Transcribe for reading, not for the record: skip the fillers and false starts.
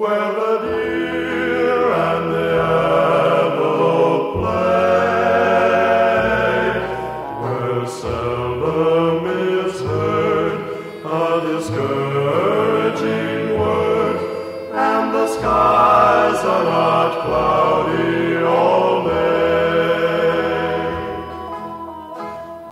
where the deer and the antelope play, where seldom is heard a discouraging word, and the skies are not cloudy